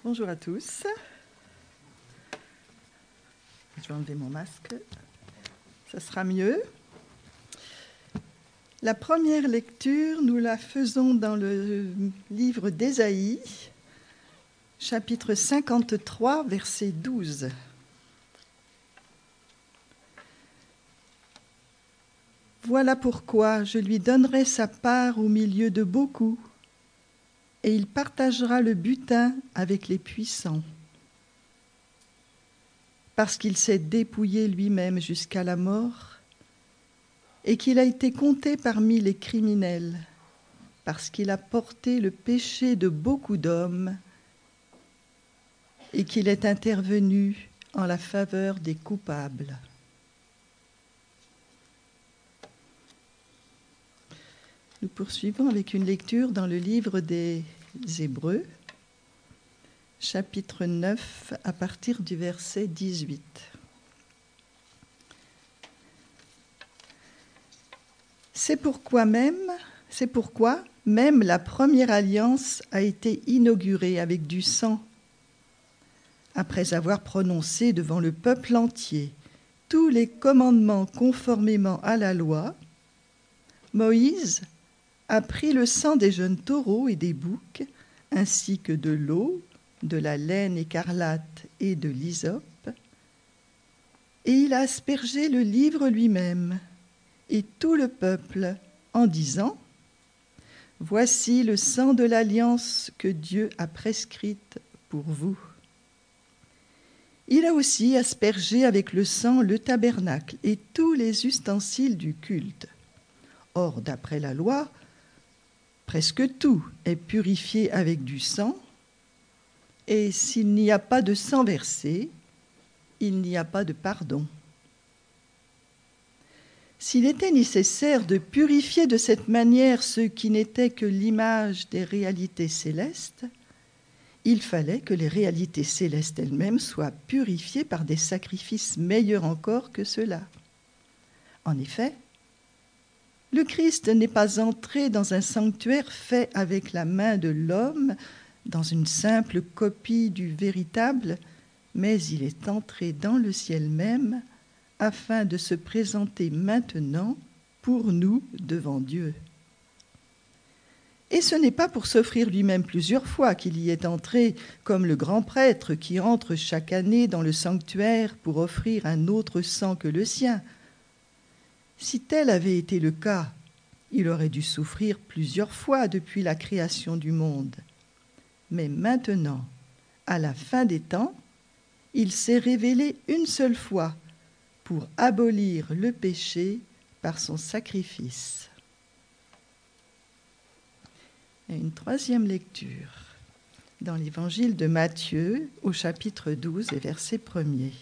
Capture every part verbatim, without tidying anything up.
Bonjour à tous. Je vais enlever mon masque. Ça sera mieux. La première lecture, nous la faisons dans le livre d'Ésaïe, chapitre cinquante-trois, verset douze. Voilà pourquoi je lui donnerai sa part au milieu de beaucoup, et il partagera le butin avec les puissants. Parce qu'il s'est dépouillé lui-même jusqu'à la mort, et qu'il a été compté parmi les criminels, parce qu'il a porté le péché de beaucoup d'hommes, et qu'il est intervenu en la faveur des coupables. Nous poursuivons avec une lecture dans le livre des Hébreux, chapitre neuf, à partir du verset dix-huit. C'est pourquoi même, c'est pourquoi même la première alliance a été inaugurée avec du sang, après avoir prononcé devant le peuple entier tous les commandements conformément à la loi. Moïse a pris le sang des jeunes taureaux et des boucs, ainsi que de l'eau, de la laine écarlate et de l'hysope, et il a aspergé le livre lui-même et tout le peuple en disant : « Voici le sang de l'alliance que Dieu a prescrite pour vous. » Il a aussi aspergé avec le sang le tabernacle et tous les ustensiles du culte. Or, d'après la loi, presque tout est purifié avec du sang, et s'il n'y a pas de sang versé, il n'y a pas de pardon. S'il était nécessaire de purifier de cette manière ce qui n'était que l'image des réalités célestes, il fallait que les réalités célestes elles-mêmes soient purifiées par des sacrifices meilleurs encore que ceux-là. En effet, le Christ n'est pas entré dans un sanctuaire fait avec la main de l'homme, dans une simple copie du véritable, mais il est entré dans le ciel même, afin de se présenter maintenant pour nous devant Dieu. Et ce n'est pas pour s'offrir lui-même plusieurs fois qu'il y est entré, comme le grand prêtre qui entre chaque année dans le sanctuaire pour offrir un autre sang que le sien. Si tel avait été le cas, il aurait dû souffrir plusieurs fois depuis la création du monde. Mais maintenant, à la fin des temps, il s'est révélé une seule fois pour abolir le péché par son sacrifice. Et une troisième lecture dans l'évangile de Matthieu au chapitre douze et verset premier.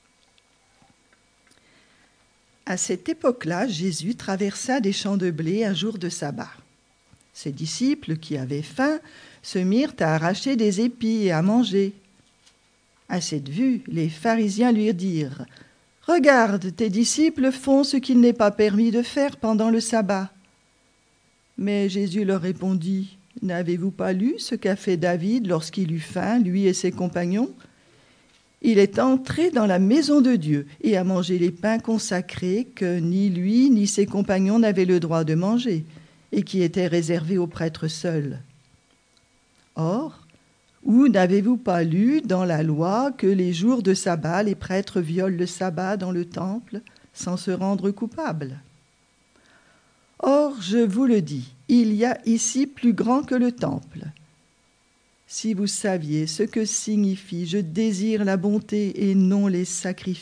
À cette époque-là, Jésus traversa des champs de blé un jour de sabbat. Ses disciples, qui avaient faim, se mirent à arracher des épis et à manger. À cette vue, les pharisiens lui dirent : « Regarde, tes disciples font ce qu'il n'est pas permis de faire pendant le sabbat. » Mais Jésus leur répondit : « N'avez-vous pas lu ce qu'a fait David lorsqu'il eut faim, lui et ses compagnons ? Il est entré dans la maison de Dieu et a mangé les pains consacrés que ni lui ni ses compagnons n'avaient le droit de manger et qui étaient réservés aux prêtres seuls. Or, où n'avez-vous pas lu dans la loi que les jours de sabbat, les prêtres violent le sabbat dans le temple sans se rendre coupables ? Or, je vous le dis, il y a ici plus grand que le temple. Si vous saviez ce que signifie « je désire la bonté et non les sacrifices »,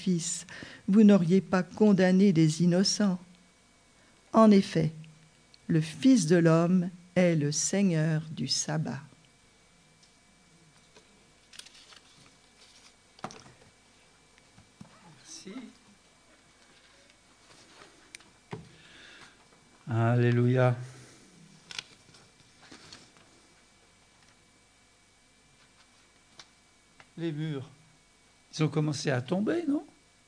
vous n'auriez pas condamné des innocents. En effet, le Fils de l'homme est le Seigneur du sabbat. Merci. Alléluia. Les murs, ils ont commencé à tomber, non ?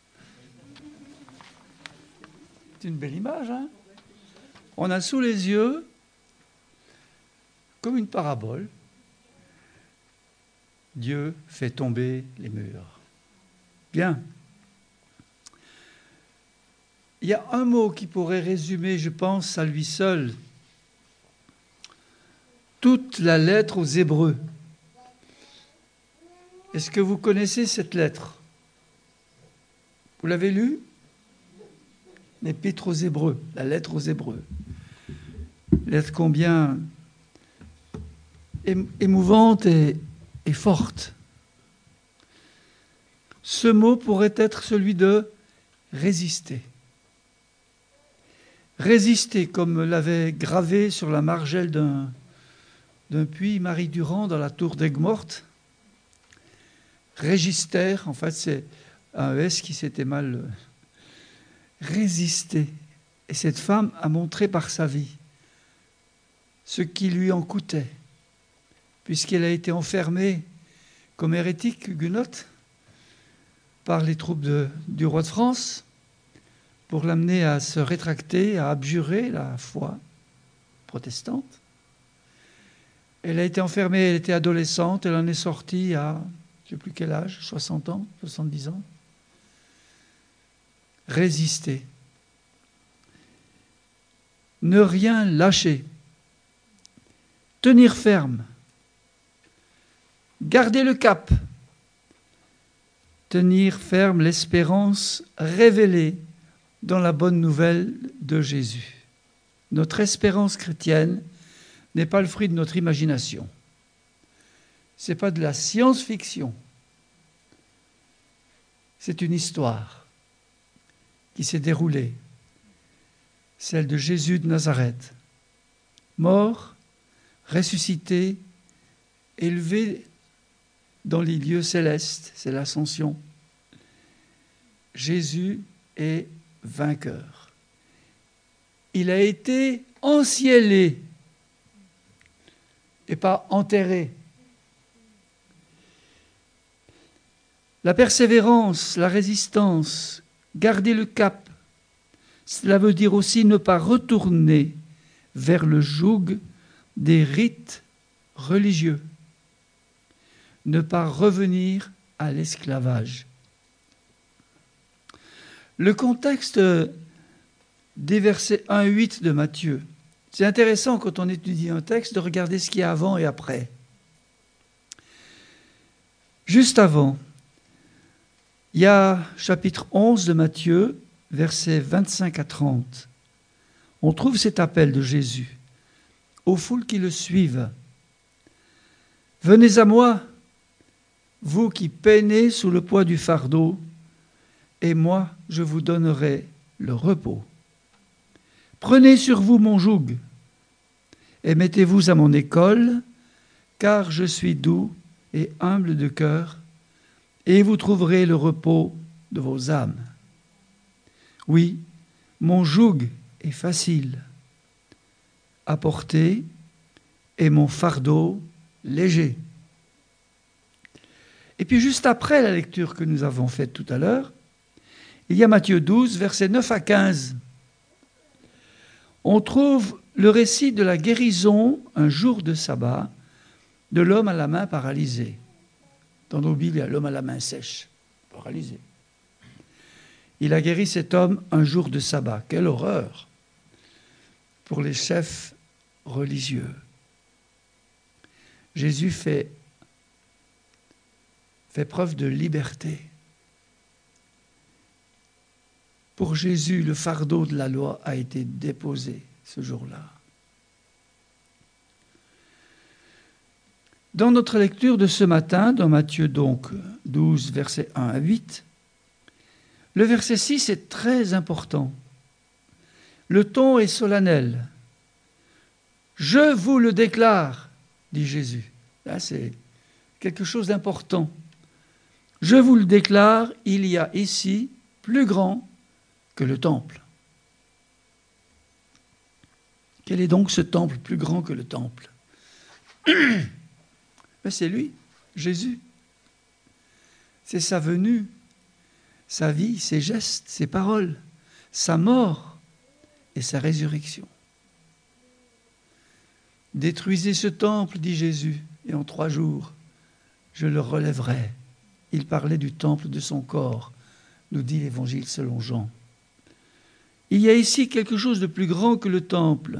C'est une belle image, hein ? On a sous les yeux, comme une parabole, Dieu fait tomber les murs. Bien. Il y a un mot qui pourrait résumer, je pense, à lui seul, toute la lettre aux Hébreux. Est-ce que vous connaissez cette lettre? Vous l'avez lue? L'Épître aux Hébreux, la lettre aux Hébreux. Lettre combien émouvante et, et forte. Ce mot pourrait être celui de résister. Résister, comme l'avait gravé sur la margelle d'un, d'un puits Marie Durand dans la tour d'Aigues-Mortes. Régister, en fait, c'est un S qui s'était mal résisté. Et cette femme a montré par sa vie ce qui lui en coûtait, puisqu'elle a été enfermée comme hérétique huguenote par les troupes de, du roi de France pour l'amener à se rétracter, à abjurer la foi protestante. Elle a été enfermée, elle était adolescente, elle en est sortie à, je ne sais plus quel âge, soixante ans, soixante-dix ans. Résister. Ne rien lâcher. Tenir ferme. Garder le cap. Tenir ferme l'espérance révélée dans la bonne nouvelle de Jésus. Notre espérance chrétienne n'est pas le fruit de notre imagination. Ce n'est pas de la science-fiction. C'est une histoire qui s'est déroulée, celle de Jésus de Nazareth, mort, ressuscité, élevé dans les lieux célestes, c'est l'ascension. Jésus est vainqueur. Il a été enciellé et pas enterré. La persévérance, la résistance, garder le cap, cela veut dire aussi ne pas retourner vers le joug des rites religieux, ne pas revenir à l'esclavage. Le contexte des versets un à huit de Matthieu, c'est intéressant quand on étudie un texte de regarder ce qu'il y a avant et après. Juste avant, il y a chapitre onze de Matthieu, versets vingt-cinq à trente. On trouve cet appel de Jésus aux foules qui le suivent. « Venez à moi, vous qui peinez sous le poids du fardeau, et moi je vous donnerai le repos. Prenez sur vous mon joug, et mettez-vous à mon école, car je suis doux et humble de cœur, et vous trouverez le repos de vos âmes. Oui, mon joug est facile à porter, et mon fardeau léger. » Et puis juste après la lecture que nous avons faite tout à l'heure, il y a Matthieu douze, versets neuf à quinze. On trouve le récit de la guérison, un jour de sabbat, de l'homme à la main paralysée. Dans nos Bibles, il y a l'homme à la main sèche, paralysé. Il a guéri cet homme un jour de sabbat. Quelle horreur pour les chefs religieux. Jésus fait, fait preuve de liberté. Pour Jésus, le fardeau de la loi a été déposé ce jour-là. Dans notre lecture de ce matin, dans Matthieu donc douze, versets un à huit, le verset six est très important. Le ton est solennel. « Je vous le déclare », dit Jésus. Là, c'est quelque chose d'important. « Je vous le déclare, il y a ici plus grand que le temple. » Quel est donc ce temple plus grand que le temple? Mais c'est lui, Jésus. C'est sa venue, sa vie, ses gestes, ses paroles, sa mort et sa résurrection. Détruisez ce temple, dit Jésus, et en trois jours, je le relèverai. Il parlait du temple de son corps, nous dit l'Évangile selon Jean. Il y a ici quelque chose de plus grand que le temple.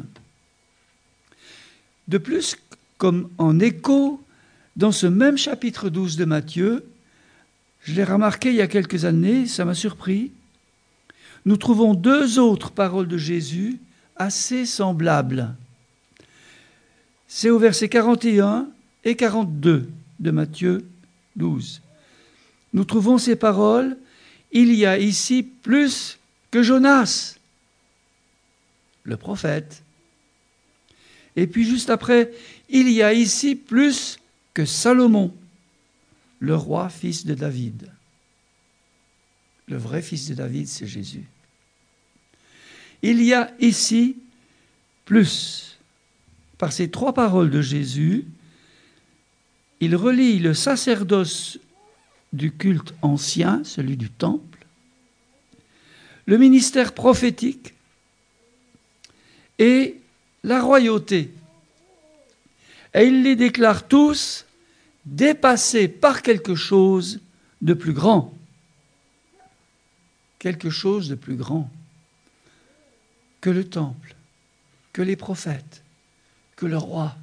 De plus, comme en écho, dans ce même chapitre douze de Matthieu, je l'ai remarqué il y a quelques années, ça m'a surpris, nous trouvons deux autres paroles de Jésus assez semblables. C'est au verset quarante et un et quarante-deux de Matthieu douze. Nous trouvons ces paroles, il y a ici plus que Jonas, le prophète. Et puis juste après, il y a ici plus que Salomon, le roi fils de David. Le vrai fils de David, c'est Jésus. Il y a ici plus. Par ces trois paroles de Jésus, il relie le sacerdoce du culte ancien, celui du temple, le ministère prophétique et la royauté. Et il les déclare tous dépassés par quelque chose de plus grand. Quelque chose de plus grand que le temple, que les prophètes, que le roi.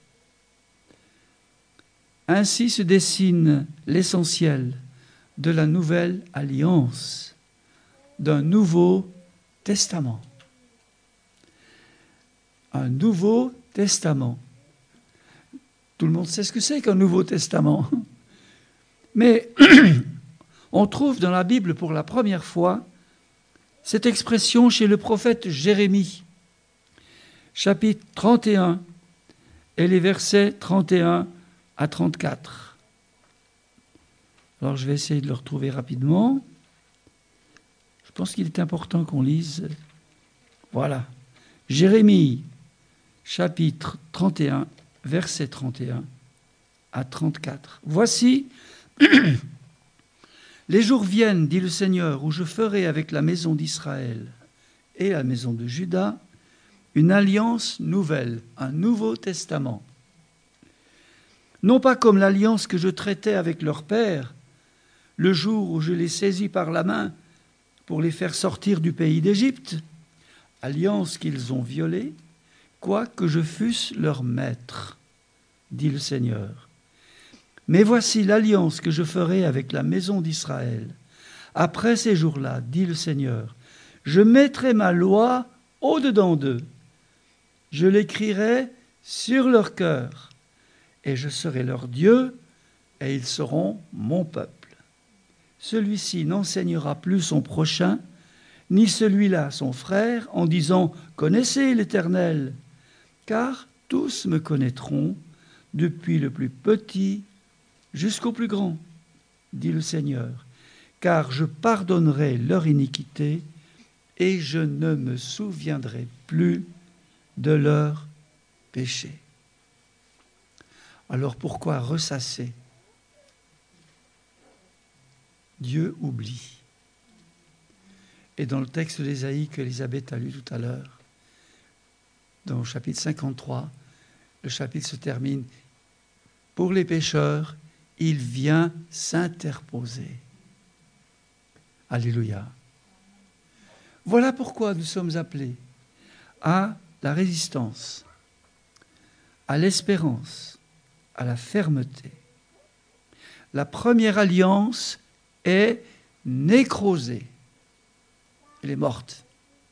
Ainsi se dessine l'essentiel de la nouvelle alliance, d'un nouveau testament. Un nouveau testament. Tout le monde sait ce que c'est qu'un nouveau testament. Mais on trouve dans la Bible pour la première fois cette expression chez le prophète Jérémie, chapitre trente et un, et les versets trente et un à trente-quatre. Alors je vais essayer de le retrouver rapidement. Je pense qu'il est important qu'on lise. Voilà. Jérémie, chapitre trente et un, versets trente et un à trente-quatre. Voici, les jours viennent, dit le Seigneur, où je ferai avec la maison d'Israël et la maison de Juda une alliance nouvelle, un nouveau testament. Non pas comme l'alliance que je traitais avec leur père, le jour où je les saisis par la main pour les faire sortir du pays d'Égypte, alliance qu'ils ont violée, quoique je fusse leur maître, dit le Seigneur. Mais voici l'alliance que je ferai avec la maison d'Israël. Après ces jours-là, dit le Seigneur, je mettrai ma loi au-dedans d'eux. Je l'écrirai sur leur cœur, et je serai leur Dieu, et ils seront mon peuple. Celui-ci n'enseignera plus son prochain, ni celui-là son frère, en disant « Connaissez l'Éternel », car tous me connaîtront, depuis le plus petit jusqu'au plus grand, dit le Seigneur, car je pardonnerai leur iniquité et je ne me souviendrai plus de leur péché. Alors pourquoi ressasser? Dieu oublie. Et dans le texte d'Ésaïe qu'Élisabeth a lu tout à l'heure, dans le chapitre cinquante-trois, le chapitre se termine « Pour les pécheurs, il vient s'interposer. » Alléluia. Voilà pourquoi nous sommes appelés à la résistance, à l'espérance, à la fermeté. La première alliance est nécrosée. Elle est morte.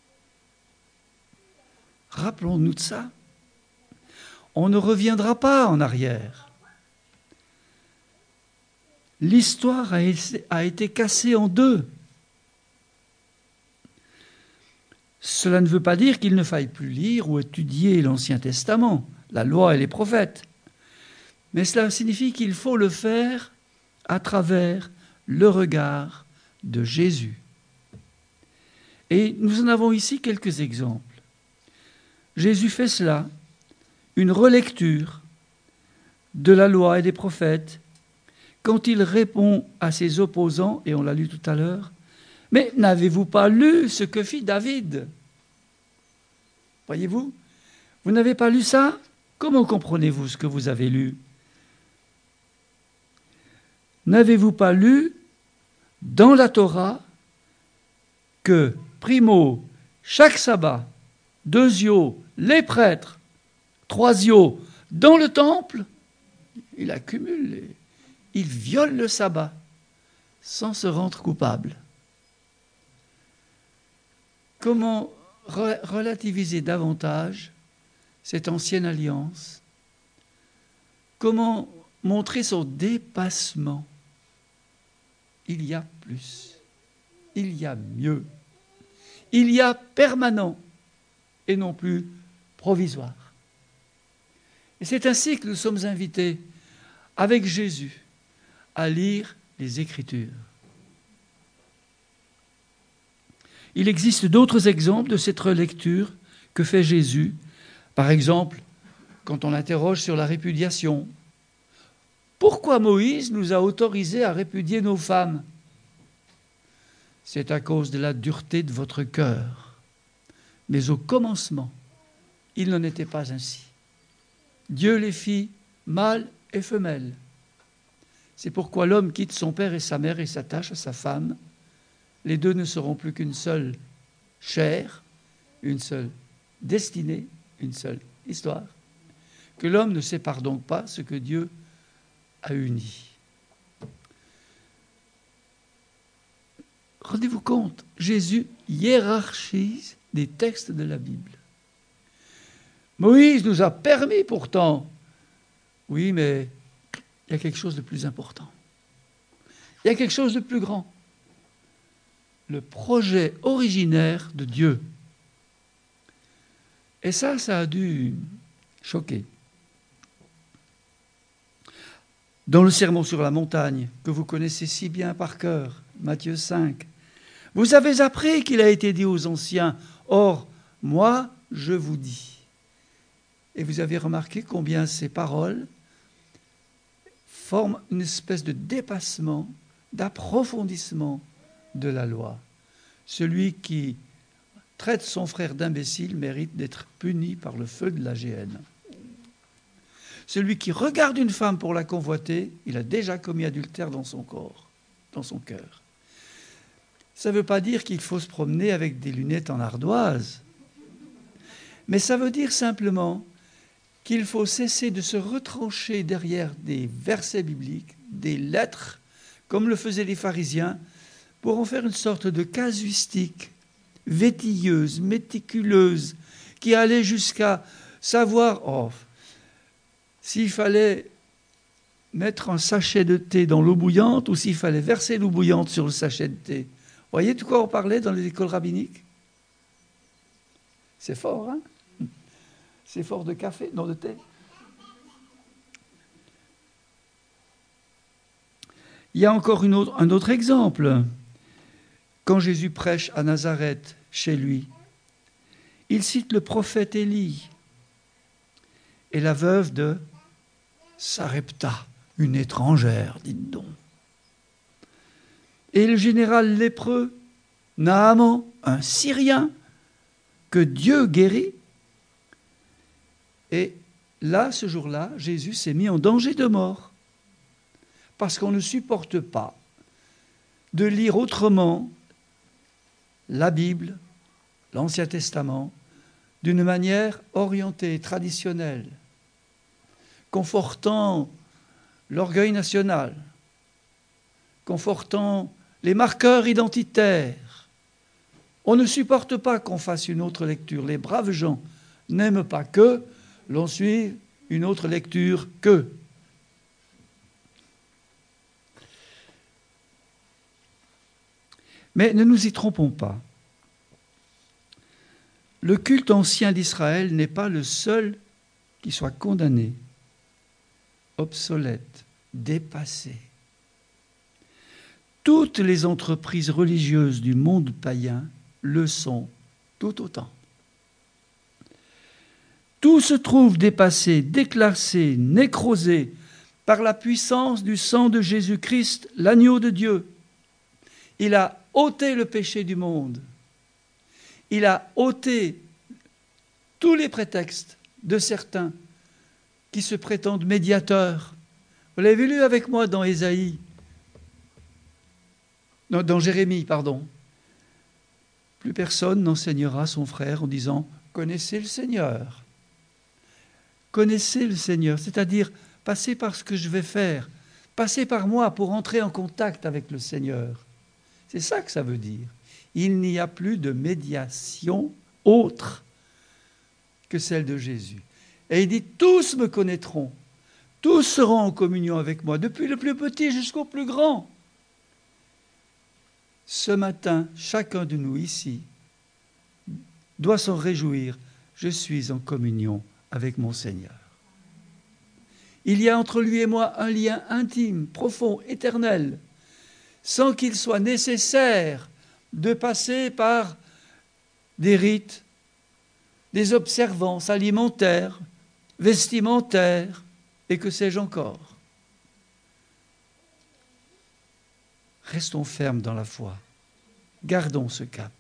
Rappelons-nous de ça. On ne reviendra pas en arrière. L'histoire a été cassée en deux. Cela ne veut pas dire qu'il ne faille plus lire ou étudier l'Ancien Testament, la loi et les prophètes. Mais cela signifie qu'il faut le faire à travers le regard de Jésus. Et nous en avons ici quelques exemples. Jésus fait cela, une relecture de la loi et des prophètes, quand il répond à ses opposants, et on l'a lu tout à l'heure, « Mais n'avez-vous pas lu ce que fit David ?» Voyez-vous, vous n'avez pas lu ça? Comment comprenez-vous ce que vous avez lu? n'avez-vous pas lu dans la Torah que, primo, chaque sabbat, deuxio, les prêtres, troisio, dans le temple, il accumule, il viole le sabbat sans se rendre coupable. Comment re- relativiser davantage cette ancienne alliance? Comment montrer son dépassement? Il y a plus, il y a mieux, il y a permanent et non plus provisoire. Et c'est ainsi que nous sommes invités, avec Jésus, à lire les Écritures. Il existe d'autres exemples de cette relecture que fait Jésus. Par exemple, quand on l'interroge sur la répudiation. Pourquoi Moïse nous a autorisés à répudier nos femmes? C'est à cause de la dureté de votre cœur. Mais au commencement, il n'en était pas ainsi. Dieu les fit mâles et femelles. C'est pourquoi l'homme quitte son père et sa mère et s'attache à sa femme. Les deux ne seront plus qu'une seule chair, une seule destinée, une seule histoire. Que l'homme ne sépare donc pas ce que Dieu a uni. Rendez-vous compte, Jésus hiérarchise des textes de la Bible. Moïse nous a permis pourtant. Oui, mais il y a quelque chose de plus important. Il y a quelque chose de plus grand. Le projet originaire de Dieu. Et ça, ça a dû choquer. Dans le Sermon sur la montagne, que vous connaissez si bien par cœur, Matthieu cinq, vous avez appris qu'il a été dit aux anciens, « Or, moi, je vous dis ». Et vous avez remarqué combien ces paroles forment une espèce de dépassement, d'approfondissement de la loi. Celui qui traite son frère d'imbécile mérite d'être puni par le feu de la géhenne. Celui qui regarde une femme pour la convoiter, il a déjà commis adultère dans son corps, dans son cœur. Ça ne veut pas dire qu'il faut se promener avec des lunettes en ardoise, mais ça veut dire simplement qu'il faut cesser de se retrancher derrière des versets bibliques, des lettres, comme le faisaient les pharisiens, pour en faire une sorte de casuistique vétilleuse, méticuleuse, qui allait jusqu'à savoir, oh, s'il fallait mettre un sachet de thé dans l'eau bouillante ou s'il fallait verser l'eau bouillante sur le sachet de thé. Vous voyez de quoi on parlait dans les écoles rabbiniques? C'est fort, hein? C'est fort de café, non de thé. Il y a encore une autre, un autre exemple. Quand Jésus prêche à Nazareth, chez lui, il cite le prophète Élie et la veuve de Sarepta, une étrangère, dites donc. Et le général lépreux, Naaman, un Syrien, que Dieu guérit. Et là, ce jour-là, Jésus s'est mis en danger de mort. Parce qu'on ne supporte pas de lire autrement la Bible, l'Ancien Testament, d'une manière orientée, traditionnelle, confortant l'orgueil national, confortant les marqueurs identitaires. On ne supporte pas qu'on fasse une autre lecture. Les braves gens n'aiment pas que l'on suive une autre lecture qu'eux. Mais ne nous y trompons pas. Le culte ancien d'Israël n'est pas le seul qui soit condamné, obsolète, dépassé. Toutes les entreprises religieuses du monde païen le sont tout autant. Tout se trouve dépassé, déclassé, nécrosé par la puissance du sang de Jésus-Christ, l'agneau de Dieu. Il a ôté le péché du monde. Il a ôté tous les prétextes de certains qui se prétendent médiateurs. Vous l'avez lu avec moi dans Ésaïe. Non, dans Jérémie, pardon. Plus personne n'enseignera son frère en disant « Connaissez le Seigneur ». Connaissez le Seigneur, c'est-à-dire passez par ce que je vais faire, passez par moi pour entrer en contact avec le Seigneur. C'est ça que ça veut dire. Il n'y a plus de médiation autre que celle de Jésus. Et il dit « Tous me connaîtront, tous seront en communion avec moi, depuis le plus petit jusqu'au plus grand ». Ce matin, chacun de nous ici doit s'en réjouir. Je suis en communion avec mon Seigneur. Il y a entre lui et moi un lien intime, profond, éternel, sans qu'il soit nécessaire de passer par des rites, des observances alimentaires, vestimentaires, et que sais-je encore. Restons fermes dans la foi. Gardons ce cap.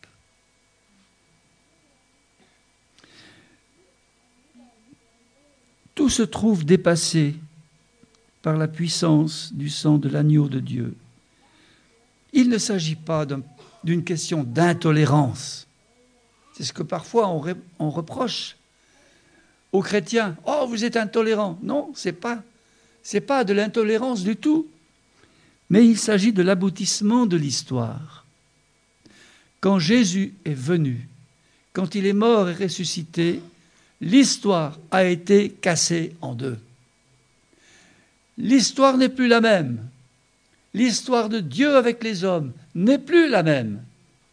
Tout se trouve dépassé par la puissance du sang de l'agneau de Dieu. Il ne s'agit pas d'un, d'une question d'intolérance. C'est ce que parfois on, ré, on reproche aux chrétiens. « Oh, vous êtes intolérants !» Non, ce n'est pas, c'est pas de l'intolérance du tout. Mais il s'agit de l'aboutissement de l'histoire. Quand Jésus est venu, quand il est mort et ressuscité, l'histoire a été cassée en deux. L'histoire n'est plus la même. L'histoire de Dieu avec les hommes n'est plus la même.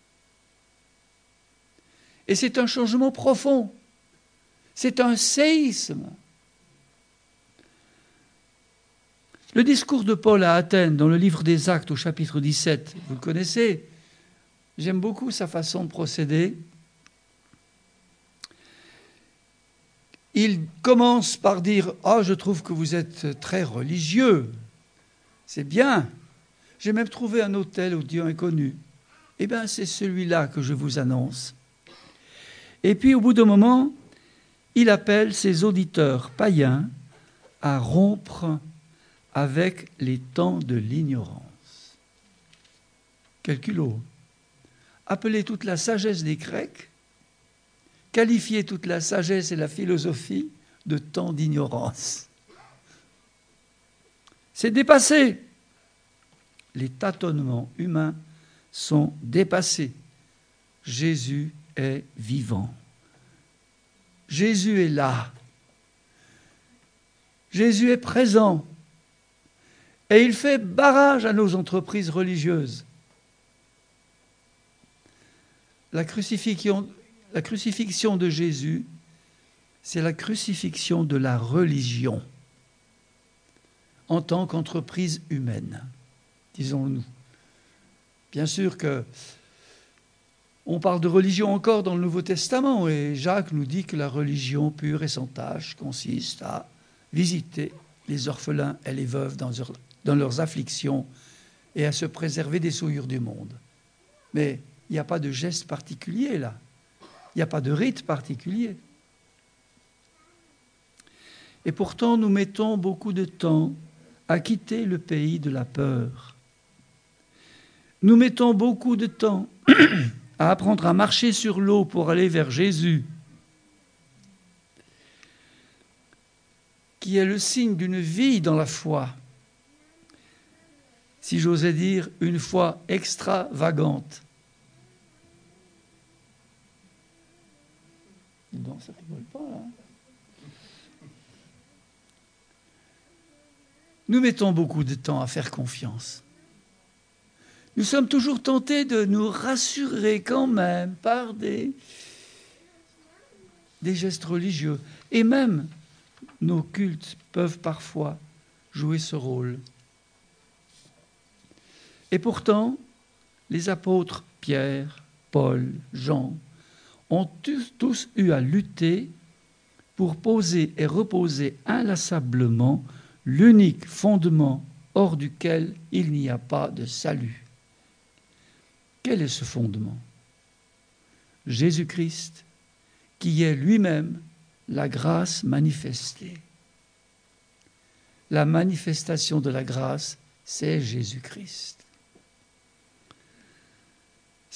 Et c'est un changement profond. C'est un séisme. Le discours de Paul à Athènes, dans le livre des Actes au chapitre dix-sept, vous le connaissez, j'aime beaucoup sa façon de procéder. Il commence par dire « Ah, oh, je trouve que vous êtes très religieux. C'est bien. J'ai même trouvé un autel au Dieu inconnu. Eh bien, c'est celui-là que je vous annonce. » Et puis, au bout d'un moment, il appelle ses auditeurs païens à rompre avec les temps de l'ignorance. Quel culot! Appeler toute la sagesse des Grecs, qualifier toute la sagesse et la philosophie de temps d'ignorance. C'est dépassé. Les tâtonnements humains sont dépassés. Jésus est vivant. Jésus est là. Jésus est présent. Et il fait barrage à nos entreprises religieuses. La crucifixion, la crucifixion de Jésus, c'est la crucifixion de la religion en tant qu'entreprise humaine, disons-nous. Bien sûr que on parle de religion encore dans le Nouveau Testament et Jacques nous dit que la religion pure et sans tache consiste à visiter les orphelins et les veuves dans leur dans leurs afflictions et à se préserver des souillures du monde. Mais il n'y a pas de geste particulier là. Il n'y a pas de rite particulier. Et pourtant, nous mettons beaucoup de temps à quitter le pays de la peur. Nous mettons beaucoup de temps à apprendre à marcher sur l'eau pour aller vers Jésus, qui est le signe d'une vie dans la foi. Si j'osais dire, une foi extravagante. Non, ça rigole pas, là. Nous mettons beaucoup de temps à faire confiance. Nous sommes toujours tentés de nous rassurer quand même par des, des gestes religieux. Et même nos cultes peuvent parfois jouer ce rôle. Et pourtant, les apôtres Pierre, Paul, Jean ont tous, tous eu à lutter pour poser et reposer inlassablement l'unique fondement hors duquel il n'y a pas de salut. Quel est ce fondement ? Jésus-Christ, qui est lui-même la grâce manifestée. La manifestation de la grâce, c'est Jésus-Christ.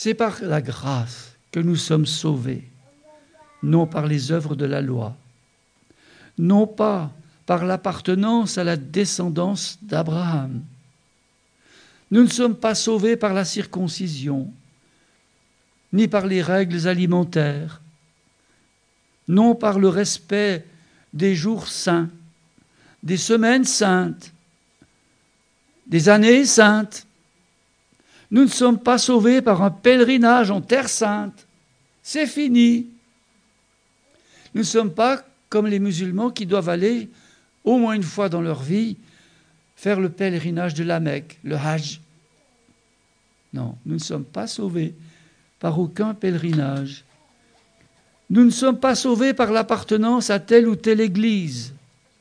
C'est par la grâce que nous sommes sauvés, non par les œuvres de la loi, non pas par l'appartenance à la descendance d'Abraham. Nous ne sommes pas sauvés par la circoncision, ni par les règles alimentaires, non par le respect des jours saints, des semaines saintes, des années saintes. Nous ne sommes pas sauvés par un pèlerinage en terre sainte. C'est fini. Nous ne sommes pas comme les musulmans qui doivent aller, au moins une fois dans leur vie, faire le pèlerinage de la Mecque, le Hajj. Non, nous ne sommes pas sauvés par aucun pèlerinage. Nous ne sommes pas sauvés par l'appartenance à telle ou telle église,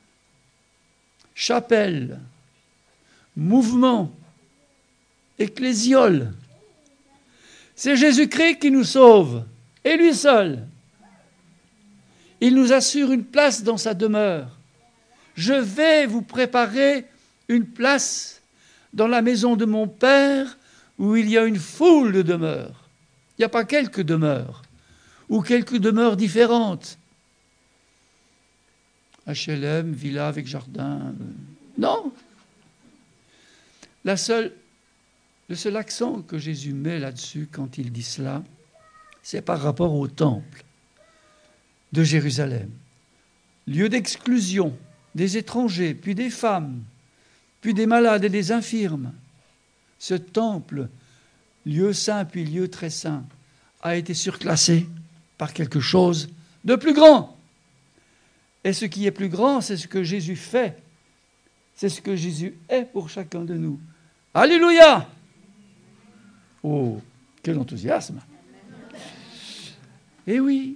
chapelle, mouvement, ecclésiole. C'est Jésus-Christ qui nous sauve, et lui seul. Il nous assure une place dans sa demeure. Je vais vous préparer une place dans la maison de mon Père où il y a une foule de demeures. Il n'y a pas quelques demeures, ou quelques demeures différentes. H L M, villa avec jardin. Non. La seule, le seul accent que Jésus met là-dessus quand il dit cela, c'est par rapport au temple de Jérusalem. Lieu d'exclusion des étrangers, puis des femmes, puis des malades et des infirmes. Ce temple, lieu saint puis lieu très saint, a été surclassé par quelque chose de plus grand. Et ce qui est plus grand, c'est ce que Jésus fait. C'est ce que Jésus est pour chacun de nous. Alléluia! Oh, quel enthousiasme! Eh oui!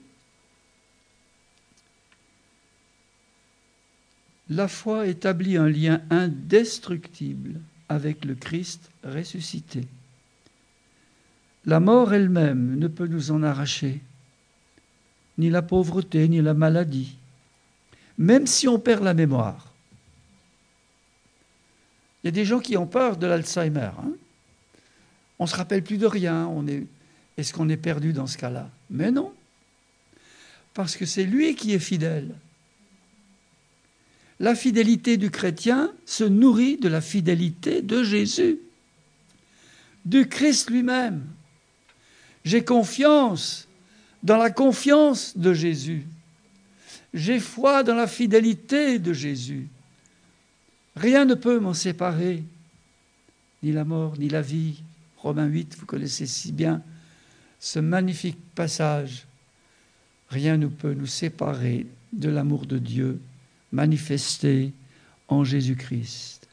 La foi établit un lien indestructible avec le Christ ressuscité. La mort elle-même ne peut nous en arracher, ni la pauvreté, ni la maladie, même si on perd la mémoire. Il y a des gens qui ont peur de l'Alzheimer. Hein? On ne se rappelle plus de rien. On est... Est-ce qu'on est perdu dans ce cas-là? Mais non, parce que c'est lui qui est fidèle. La fidélité du chrétien se nourrit de la fidélité de Jésus, du Christ lui-même. J'ai confiance dans la confiance de Jésus. J'ai foi dans la fidélité de Jésus. Rien ne peut m'en séparer, ni la mort, ni la vie. Romains huit, vous connaissez si bien ce magnifique passage. Rien ne peut nous séparer de l'amour de Dieu manifesté en Jésus-Christ.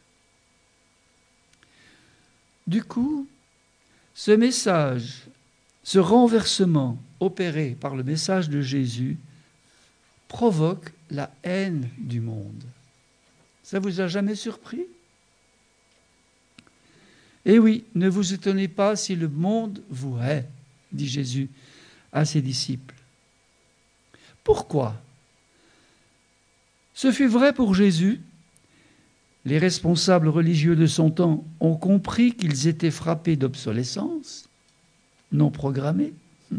Du coup, ce message, ce renversement opéré par le message de Jésus provoque la haine du monde. Ça vous a jamais surpris? Eh oui, ne vous étonnez pas si le monde vous hait, dit Jésus à ses disciples. Pourquoi? Ce fut vrai pour Jésus. Les responsables religieux de son temps ont compris qu'ils étaient frappés d'obsolescence, non programmée.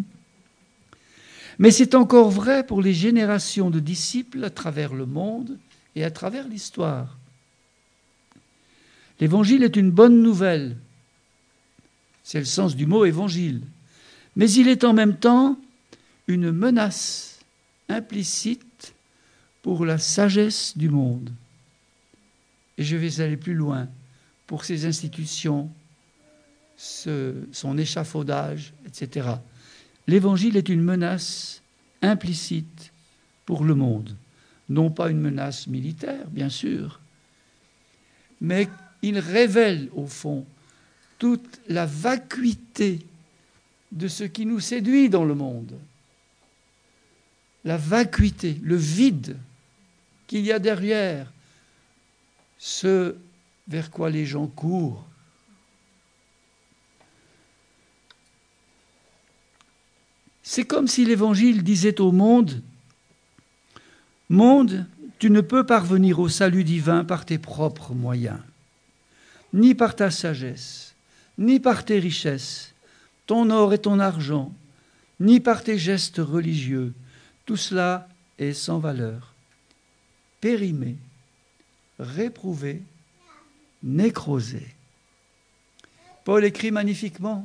Mais c'est encore vrai pour les générations de disciples à travers le monde et à travers l'histoire. L'évangile est une bonne nouvelle. C'est le sens du mot évangile. Mais il est en même temps une menace implicite pour la sagesse du monde. Et je vais aller plus loin. Pour ses institutions, ce, son échafaudage, et cetera. L'évangile est une menace implicite pour le monde. Non pas une menace militaire, bien sûr, mais il révèle, au fond, toute la vacuité de ce qui nous séduit dans le monde. La vacuité, le vide qu'il y a derrière ce vers quoi les gens courent. C'est comme si l'Évangile disait au monde, « Monde, tu ne peux parvenir au salut divin par tes propres moyens, ni par ta sagesse, ni par tes richesses. ton or et ton argent, ni par tes gestes religieux. Tout cela est sans valeur, périmé, réprouvé, nécrosé. Paul écrit magnifiquement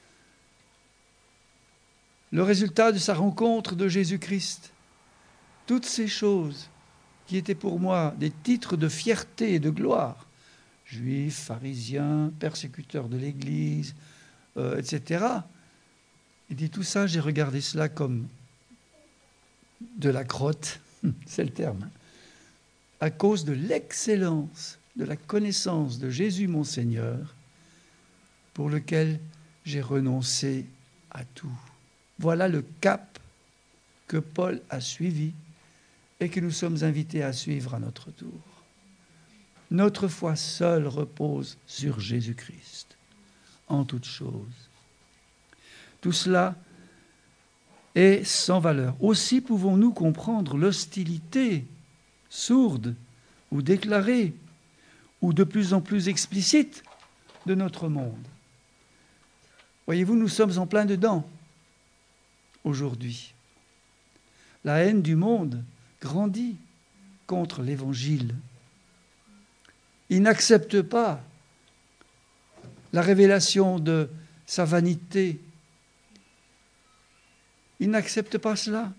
le résultat de sa rencontre de Jésus-Christ. Toutes ces choses qui étaient pour moi des titres de fierté et de gloire, juifs, pharisiens, persécuteurs de l'Église, euh, et cetera. Il dit tout ça, j'ai regardé cela comme de la crotte, c'est le terme, à cause de l'excellence de la connaissance de Jésus mon Seigneur, pour lequel j'ai renoncé à tout. Voilà le cap que Paul a suivi et que nous sommes invités à suivre à notre tour. Notre foi seule repose sur Jésus-Christ, en toutes choses. Tout cela est sans valeur. Aussi pouvons-nous comprendre l'hostilité sourde ou déclarée ou de plus en plus explicite de notre monde. Voyez-vous, nous sommes en plein dedans aujourd'hui. La haine du monde grandit contre l'Évangile. Il n'accepte pas la révélation de sa vanité. Il n'accepte pas cela.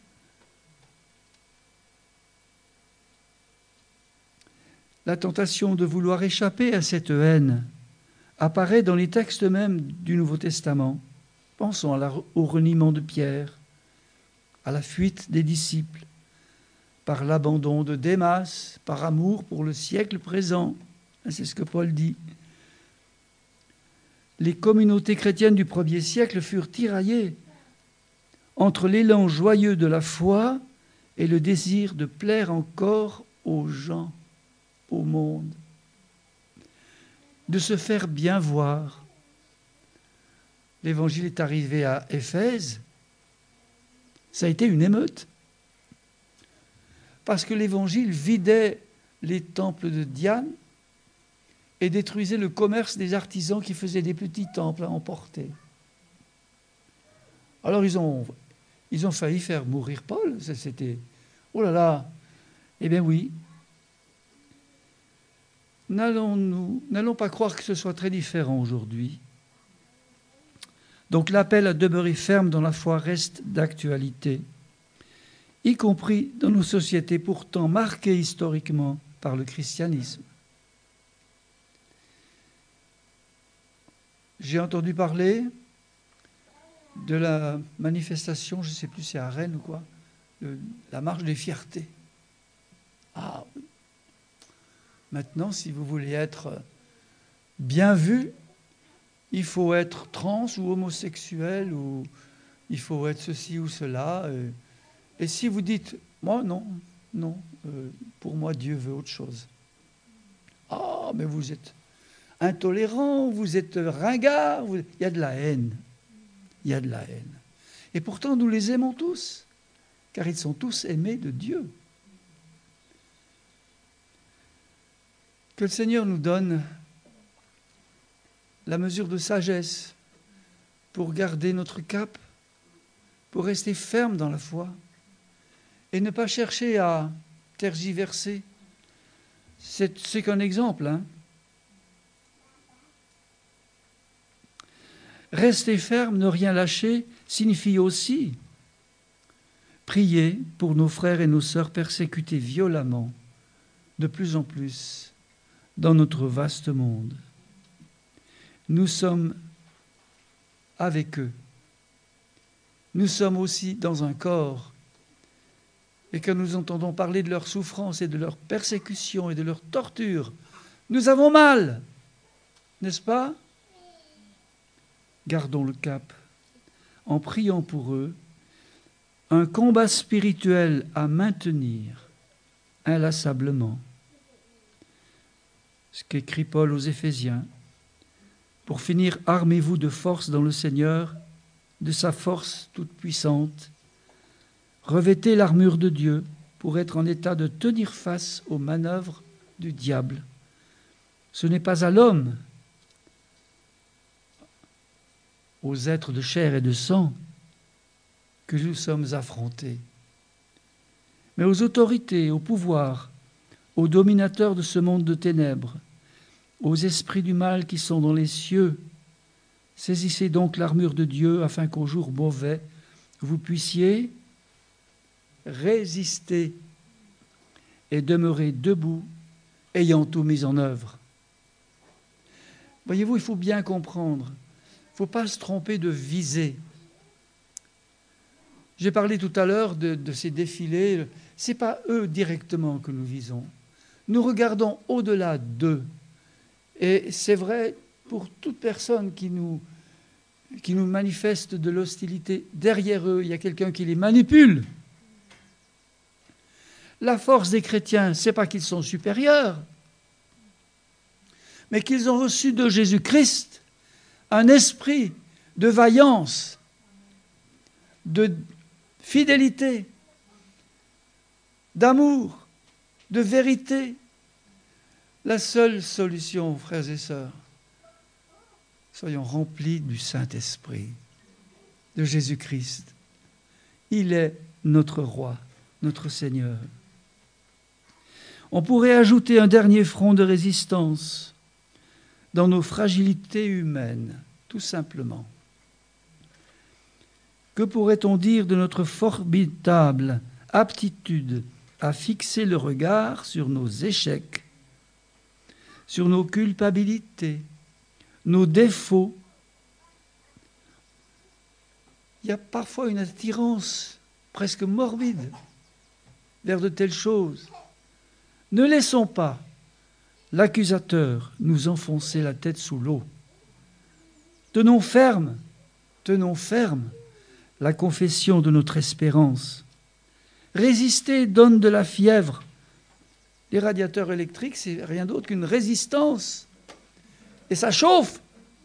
La tentation de vouloir échapper à cette haine apparaît dans les textes mêmes du Nouveau Testament. Pensons à la, au reniement de Pierre, à la fuite des disciples, par l'abandon de Démas, par amour pour le siècle présent. C'est ce que Paul dit. Les communautés chrétiennes du premier siècle furent tiraillées entre l'élan joyeux de la foi et le désir de plaire encore aux gens, au monde, de se faire bien voir. L'évangile est arrivé à Éphèse, ça a été une émeute, parce que l'évangile vidait les temples de Diane et détruisait le commerce des artisans qui faisaient des petits temples à emporter. Alors ils ont, ils ont failli faire mourir Paul. C'était, oh là là, eh bien oui. N'allons-nous, n'allons pas croire que ce soit très différent aujourd'hui. Donc l'appel à demeurer ferme dans la foi reste d'actualité, y compris dans nos sociétés pourtant marquées historiquement par le christianisme. J'ai entendu parler de la manifestation, je ne sais plus si c'est à Rennes ou quoi, de la marche des fiertés. Ah oui. Maintenant, si vous voulez être bien vu, il faut être trans ou homosexuel, ou il faut être ceci ou cela. Et si vous dites, moi non, non, euh, pour moi Dieu veut autre chose. Ah, mais vous êtes intolérant, vous êtes ringard, vous... il y a de la haine. Il y a de la haine. Et pourtant, nous les aimons tous, car ils sont tous aimés de Dieu. Que le Seigneur nous donne la mesure de sagesse pour garder notre cap, pour rester ferme dans la foi et ne pas chercher à tergiverser. C'est, c'est qu'un exemple, hein. Rester ferme, ne rien lâcher, signifie aussi prier pour nos frères et nos sœurs persécutés violemment, de plus en plus, dans notre vaste monde. Nous sommes avec eux. Nous sommes aussi dans un corps. Et quand nous entendons parler de leur souffrance et de leur persécution et de leur torture, nous avons mal, n'est-ce pas ? Gardons le cap en priant pour eux, un combat spirituel à maintenir inlassablement. Ce qu'écrit Paul aux Éphésiens. Pour finir, armez-vous de force dans le Seigneur, de sa force toute puissante. Revêtez l'armure de Dieu pour être en état de tenir face aux manœuvres du diable. Ce n'est pas à l'homme, aux êtres de chair et de sang que nous sommes affrontés, mais aux autorités, aux pouvoirs, aux dominateurs de ce monde de ténèbres, aux esprits du mal qui sont dans les cieux. Saisissez donc l'armure de Dieu afin qu'au jour mauvais, vous puissiez résister et demeurer debout, ayant tout mis en œuvre. Voyez-vous, il faut bien comprendre, il ne faut pas se tromper de visée. J'ai parlé tout à l'heure de, de ces défilés, ce n'est pas eux directement que nous visons. Nous regardons au-delà d'eux. Et c'est vrai pour toute personne qui nous, qui nous manifeste de l'hostilité. Derrière eux, il y a quelqu'un qui les manipule. La force des chrétiens, ce n'est pas qu'ils sont supérieurs, mais qu'ils ont reçu de Jésus-Christ un esprit de vaillance, de fidélité, d'amour, de vérité. La seule solution, frères et sœurs, soyons remplis du Saint-Esprit, de Jésus-Christ. Il est notre roi, notre Seigneur. On pourrait ajouter un dernier front de résistance dans nos fragilités humaines, tout simplement. Que pourrait-on dire de notre formidable aptitude à fixer le regard sur nos échecs, sur nos culpabilités, nos défauts? Il y a parfois une attirance presque morbide vers de telles choses. Ne laissons pas l'accusateur nous enfoncer la tête sous l'eau. Tenons ferme, tenons ferme la confession de notre espérance. Résister donne de la fièvre. Les radiateurs électriques, c'est rien d'autre qu'une résistance. Et ça chauffe.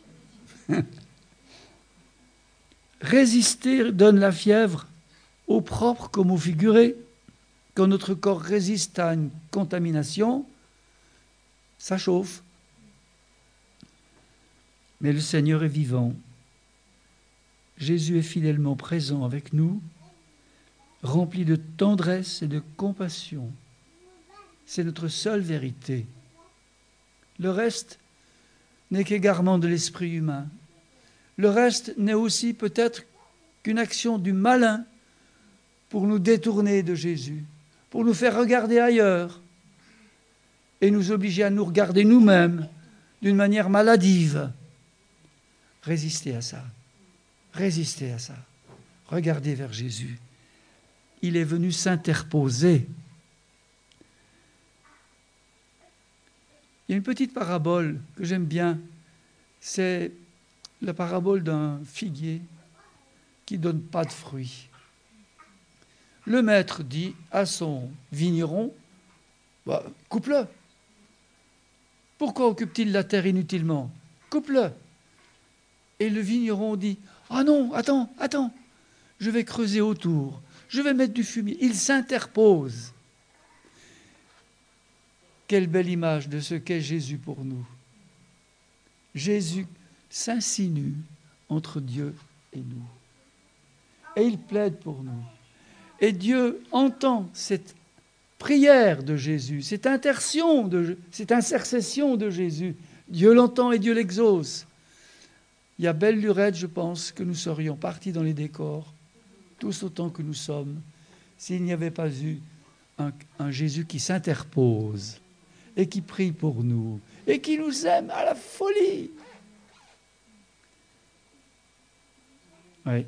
Résister donne la fièvre, au propre comme au figuré. Quand notre corps résiste à une contamination, ça chauffe. Mais le Seigneur est vivant. Jésus est fidèlement présent avec nous, rempli de tendresse et de compassion. C'est notre seule vérité. Le reste n'est qu'égarement de l'esprit humain. Le reste n'est aussi peut-être qu'une action du malin pour nous détourner de Jésus, pour nous faire regarder ailleurs et nous obliger à nous regarder nous-mêmes d'une manière maladive. Résistez à ça. Résistez à ça. Regardez vers Jésus. Il est venu s'interposer. Il y a une petite parabole que j'aime bien. C'est la parabole d'un figuier qui ne donne pas de fruits. Le maître dit à son vigneron, bah, coupe-le. Pourquoi occupe-t-il la terre inutilement? Coupe-le. Et le vigneron dit, ah non, attends, attends, je vais creuser autour, je vais mettre du fumier. Il s'interpose. Quelle belle image de ce qu'est Jésus pour nous. Jésus s'insinue entre Dieu et nous. Et il plaide pour nous. Et Dieu entend cette prière de Jésus, cette intercession de, cette intercession de Jésus. Dieu l'entend et Dieu l'exauce. Il y a belle lurette, je pense, que nous serions partis dans les décors, tous autant que nous sommes, s'il n'y avait pas eu un, un Jésus qui s'interpose et qui prie pour nous et qui nous aime à la folie. Oui.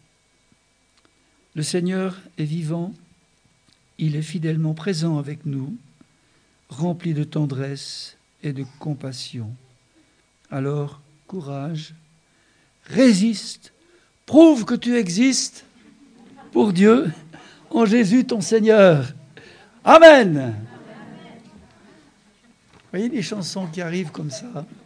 Le Seigneur est vivant, il est fidèlement présent avec nous, rempli de tendresse et de compassion. Alors, courage, résiste, prouve que tu existes pour Dieu, en Jésus ton Seigneur. Amen. Vous voyez les chansons qui arrivent comme ça.